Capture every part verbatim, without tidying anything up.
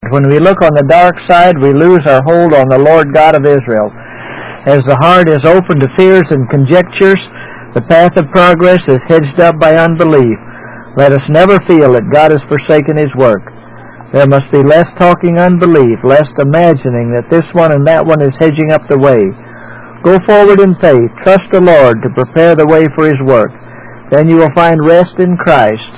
When we look on the dark side, we lose our hold on the Lord God of Israel. As the heart is open to fears and conjectures, the path of progress is hedged up by unbelief. Let us never feel that God has forsaken His work. There must be less talking unbelief, less imagining that this one and that one is hedging up the way. Go forward in faith. Trust the Lord to prepare the way for His work. Then you will find rest in Christ.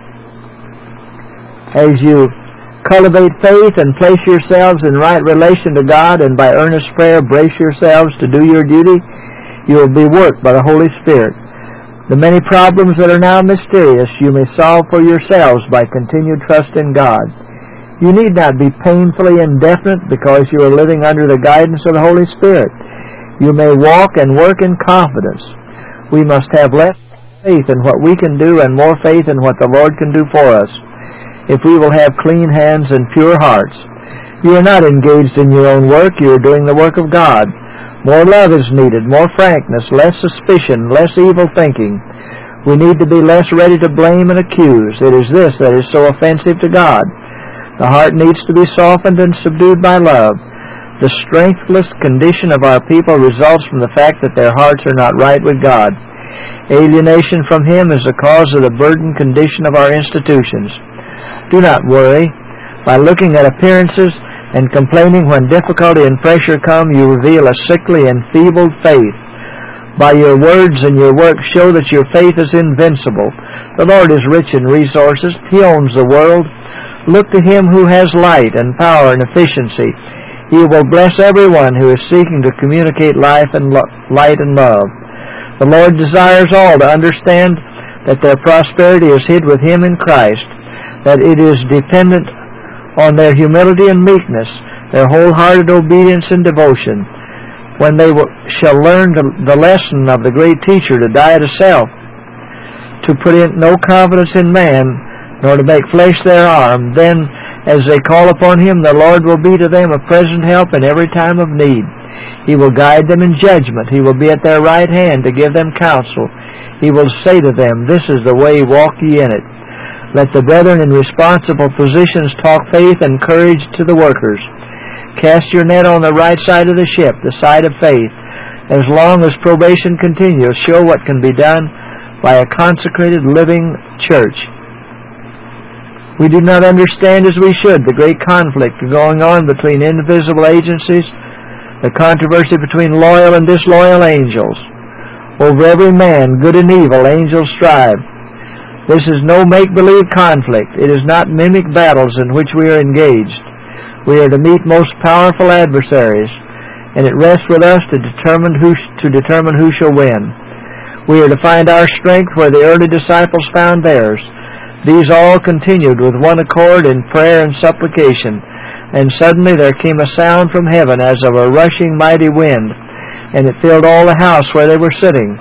As you cultivate faith and place yourselves in right relation to God, and by earnest prayer brace yourselves to do your duty, you will be worked by the Holy Spirit. The many problems that are now mysterious you may solve for yourselves by continued trust in God. You need not be painfully indefinite because you are living under the guidance of the Holy Spirit. You may walk and work in confidence. We must have less faith in what we can do and more faith in what the Lord can do for us, if we will have clean hands and pure hearts. You are not engaged in your own work. You are doing the work of God. More love is needed, more frankness, less suspicion, less evil thinking. We need to be less ready to blame and accuse. It is this that is so offensive to God. The heart needs to be softened and subdued by love. The strengthless condition of our people results from the fact that their hearts are not right with God. Alienation from Him is the cause of the burdened condition of our institutions. Do not worry. By looking at appearances and complaining when difficulty and pressure come, you reveal a sickly and feeble faith. By your words and your work, show that your faith is invincible. The Lord is rich in resources. He owns the world. Look to Him who has light and power and efficiency. He will bless everyone who is seeking to communicate life and lo- light and love. The Lord desires all to understand that their prosperity is hid with Him in Christ, that it is dependent on their humility and meekness, their wholehearted obedience and devotion. When they will, shall learn the, the lesson of the great teacher to die to self, to put in no confidence in man, nor to make flesh their arm, then as they call upon Him, the Lord will be to them a present help in every time of need. He will guide them in judgment. He will be at their right hand to give them counsel. He will say to them, "This is the way, walk ye in it." Let the brethren in responsible positions talk faith and courage to the workers. Cast your net on the right side of the ship, the side of faith. As long as probation continues, show what can be done by a consecrated living church. We do not understand as we should the great conflict going on between indivisible agencies, the controversy between loyal and disloyal angels. Over every man, good and evil, angels strive. This is no make-believe conflict. It is not mimic battles in which we are engaged. We are to meet most powerful adversaries, and it rests with us to determine who to determine who shall win. We are to find our strength where the early disciples found theirs. These all continued with one accord in prayer and supplication, and suddenly there came a sound from heaven as of a rushing mighty wind, and it filled all the house where they were sitting.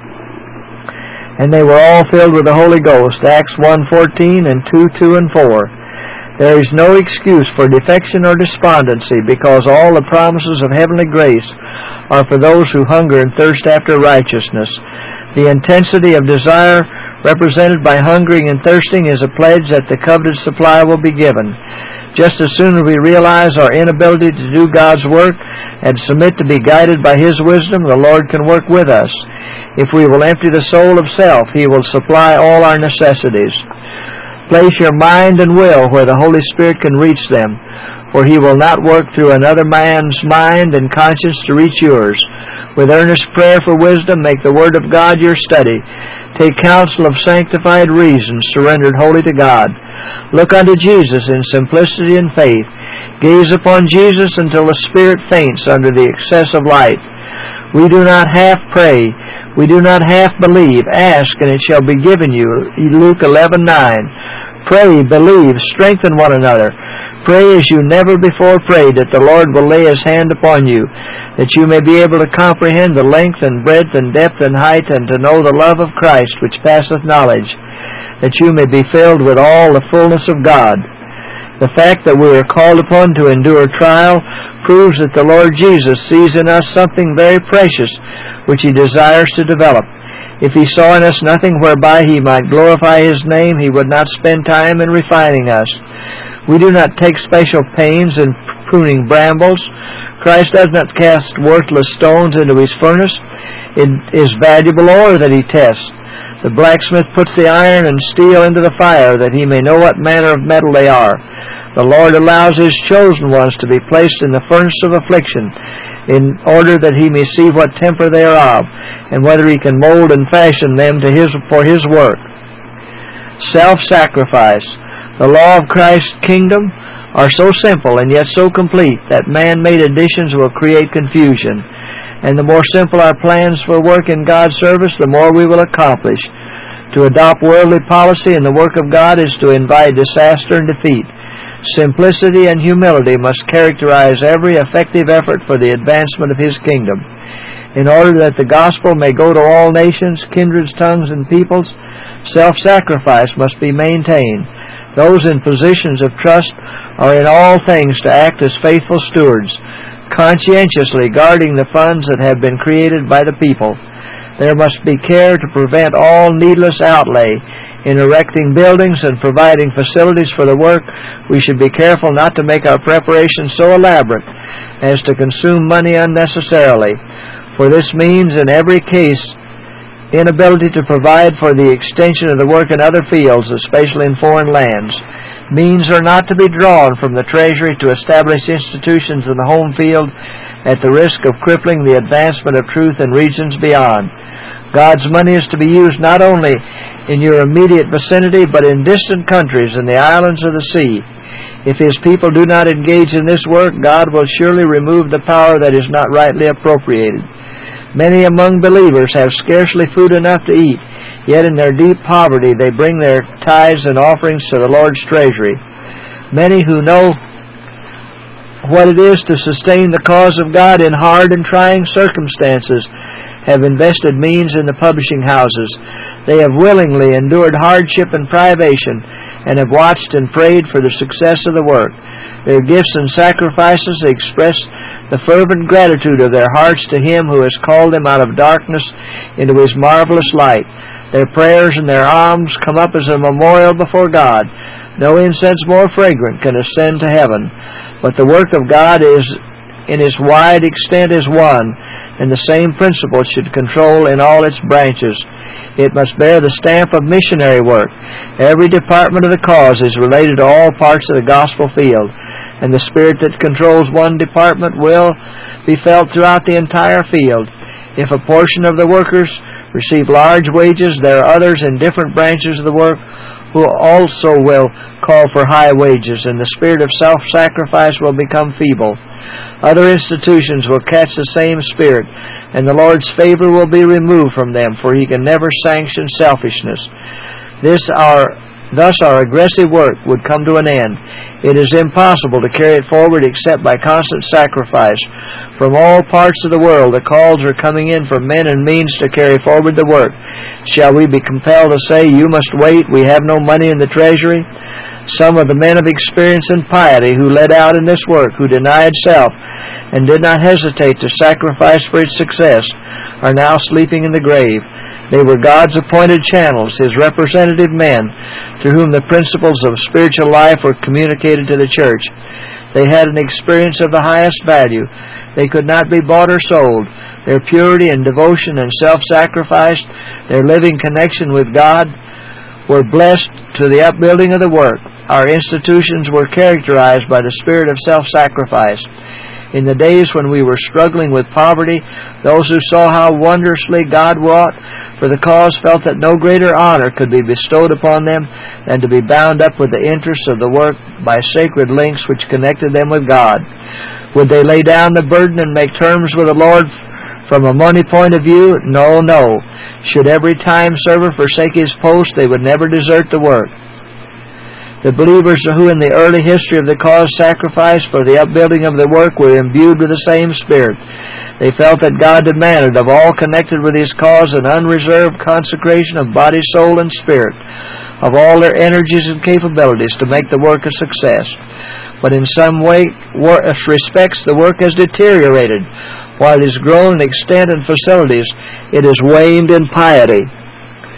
And they were all filled with the Holy Ghost, Acts one fourteen and two, two and four. There is no excuse for defection or despondency, because all the promises of heavenly grace are for those who hunger and thirst after righteousness. The intensity of desire represented by hungering and thirsting is a pledge that the coveted supply will be given. Just as soon as we realize our inability to do God's work and submit to be guided by His wisdom, the Lord can work with us. If we will empty the soul of self, He will supply all our necessities. Place your mind and will where the Holy Spirit can reach them, for He will not work through another man's mind and conscience to reach yours. With earnest prayer for wisdom, make the Word of God your study. Take counsel of sanctified reason, surrendered wholly to God. Look unto Jesus in simplicity and faith. Gaze upon Jesus until the spirit faints under the excess of light. We do not half pray. We do not half believe. Ask, and it shall be given you. Luke eleven nine. Pray, believe, strengthen one another. Pray as you never before prayed, that the Lord will lay His hand upon you, that you may be able to comprehend the length and breadth and depth and height, and to know the love of Christ which passeth knowledge, that you may be filled with all the fullness of God. The fact that we are called upon to endure trial proves that the Lord Jesus sees in us something very precious which He desires to develop. If He saw in us nothing whereby He might glorify His name, He would not spend time in refining us. We do not take special pains in pruning brambles. Christ does not cast worthless stones into his furnace. It is valuable ore that he tests. The blacksmith puts the iron and steel into the fire, that he may know what manner of metal they are. The Lord allows his chosen ones to be placed in the furnace of affliction, in order that he may see what temper they are of, and whether he can mold and fashion them to his for his work. Self-sacrifice. The law of Christ's kingdom are so simple and yet so complete that man-made additions will create confusion. And the more simple our plans for work in God's service, the more we will accomplish. To adopt worldly policy in the work of God is to invite disaster and defeat. Simplicity and humility must characterize every effective effort for the advancement of his kingdom. In order that the gospel may go to all nations, kindreds, tongues, and peoples, self-sacrifice must be maintained. Those in positions of trust are in all things to act as faithful stewards, conscientiously guarding the funds that have been created by the people. There must be care to prevent all needless outlay. In erecting buildings and providing facilities for the work, we should be careful not to make our preparations so elaborate as to consume money unnecessarily, for this means, in every case, inability to provide for the extension of the work in other fields, especially in foreign lands. Means are not to be drawn from the treasury to establish institutions in the home field at the risk of crippling the advancement of truth in regions beyond. God's money is to be used not only in your immediate vicinity, but in distant countries and the islands of the sea. If his people do not engage in this work, God will surely remove the power that is not rightly appropriated. Many among believers have scarcely food enough to eat, yet in their deep poverty they bring their tithes and offerings to the Lord's treasury. Many who know what it is to sustain the cause of God in hard and trying circumstances have invested means in the publishing houses. They have willingly endured hardship and privation, and have watched and prayed for the success of the work. Their gifts and sacrifices express the fervent gratitude of their hearts to him who has called them out of darkness into his marvelous light. Their prayers and their alms come up as a memorial before God. No incense more fragrant can ascend to heaven. But the work of God is in its wide extent is one, and the same principle should control in all its branches. It must bear the stamp of missionary work. Every department of the cause is related to all parts of the gospel field, and the spirit that controls one department will be felt throughout the entire field. If a portion of the workers receive large wages, there are others in different branches of the work who also will call for high wages, and the spirit of self-sacrifice will become feeble. Other institutions will catch the same spirit, and the Lord's favor will be removed from them, for he can never sanction selfishness. This our Thus our aggressive work would come to an end. It is impossible to carry it forward except by constant sacrifice. From all parts of the world the calls are coming in for men and means to carry forward the work. Shall we be compelled to say, "You must wait, we have no money in the treasury"? Some of the men of experience and piety who led out in this work, who denied self and did not hesitate to sacrifice for its success, are now sleeping in the grave. They were God's appointed channels, his representative men, through whom the principles of spiritual life were communicated to the church. They had an experience of the highest value. They could not be bought or sold. Their purity and devotion and self-sacrifice, their living connection with God, were blessed to the upbuilding of the work. Our institutions were characterized by the spirit of self-sacrifice. In the days when we were struggling with poverty, those who saw how wondrously God wrought for the cause felt that no greater honor could be bestowed upon them than to be bound up with the interests of the work by sacred links which connected them with God. Would they lay down the burden and make terms with the Lord from a money point of view? No, no. Should every time server forsake his post, they would never desert the work. The believers who in the early history of the cause sacrificed for the upbuilding of the work were imbued with the same spirit. They felt that God demanded of all connected with his cause an unreserved consecration of body, soul, and spirit, of all their energies and capabilities to make the work a success. But in some way, respects, the work has deteriorated. While it has grown in extent and facilities, it has waned in piety.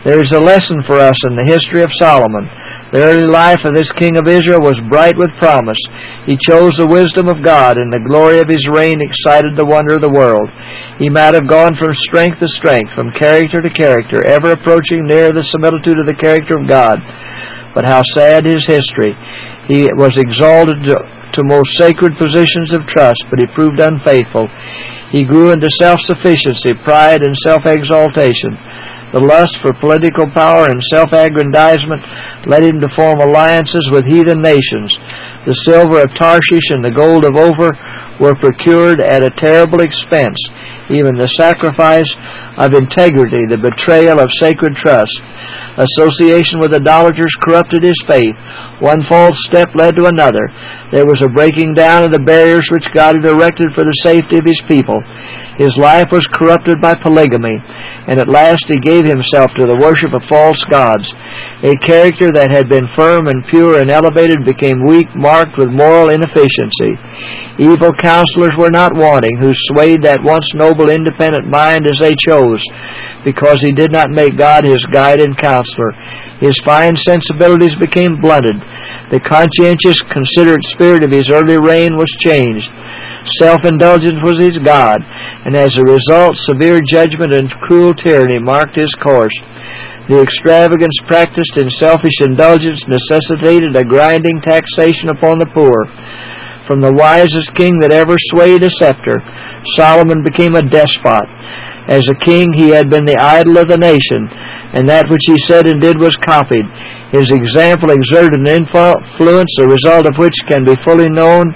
There is a lesson for us in the history of Solomon. The early life of this king of Israel was bright with promise. He chose the wisdom of God, and the glory of his reign excited the wonder of the world. He might have gone from strength to strength, from character to character, ever approaching near the similitude of the character of God. But how sad his history. He was exalted to, to most sacred positions of trust, but he proved unfaithful. He grew into self-sufficiency, pride, and self-exaltation. The lust for political power and self-aggrandizement led him to form alliances with heathen nations. The silver of Tarshish and the gold of Ophir were procured at a terrible expense. Even the sacrifice of integrity, the betrayal of sacred trust. Association with idolaters corrupted his faith. One false step led to another. There was a breaking down of the barriers which God had erected for the safety of his people. His life was corrupted by polygamy, and at last he gave himself to the worship of false gods. A character that had been firm and pure and elevated became weak, marked with moral inefficiency. Evil counselors were not wanting, who swayed that once noble, independent mind as they chose, because he did not make God his guide and counselor. His fine sensibilities became blunted. The conscientious, considerate spirit of his early reign was changed. Self-indulgence was his God, and as a result, severe judgment and cruel tyranny marked his course. The extravagance practiced in selfish indulgence necessitated a grinding taxation upon the poor. From the wisest king that ever swayed a scepter, Solomon became a despot. As a king, he had been the idol of the nation, and that which he said and did was copied. His example exerted an influence, the result of which can be fully known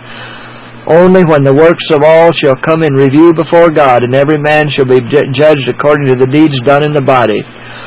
only when the works of all shall come in review before God, and every man shall be judged according to the deeds done in the body.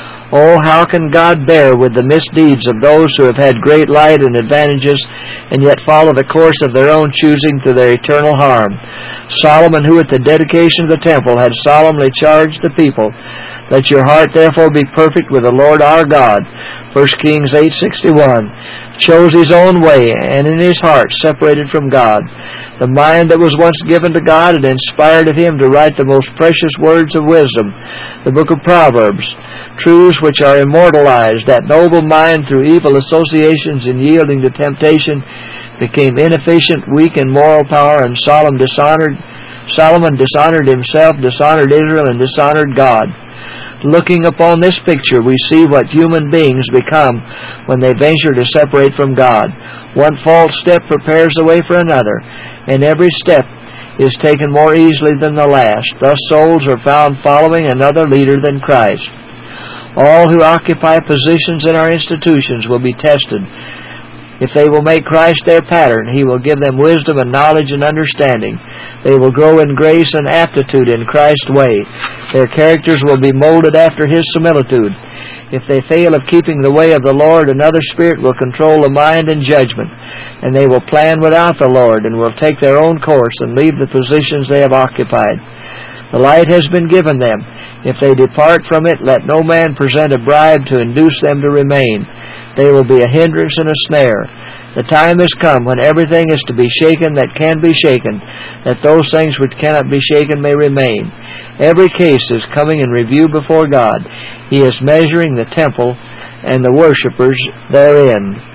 Oh, how can God bear with the misdeeds of those who have had great light and advantages, and yet follow the course of their own choosing to their eternal harm? Solomon, who at the dedication of the temple had solemnly charged the people, "Let your heart therefore be perfect with the Lord our God," First Kings eight sixty-one, chose his own way, and in his heart separated from God. The mind that was once given to God had inspired him to write the most precious words of wisdom, the book of Proverbs, truths which are immortalized. That noble mind, through evil associations and yielding to temptation, became inefficient, weak in moral power, and Solomon dishonored, Solomon dishonored himself, dishonored Israel, and dishonored God. Looking upon this picture, we see what human beings become when they venture to separate from God. One false step prepares the way for another, and every step is taken more easily than the last. Thus souls are found following another leader than Christ. All who occupy positions in our institutions will be tested. If they will make Christ their pattern, He will give them wisdom and knowledge and understanding. They will grow in grace and aptitude in Christ's way. Their characters will be molded after His similitude. If they fail of keeping the way of the Lord, another spirit will control the mind and judgment, and they will plan without the Lord and will take their own course and leave the positions they have occupied. The light has been given them. If they depart from it, let no man present a bribe to induce them to remain. They will be a hindrance and a snare. The time has come when everything is to be shaken that can be shaken, that those things which cannot be shaken may remain. Every case is coming in review before God. He is measuring the temple and the worshippers therein.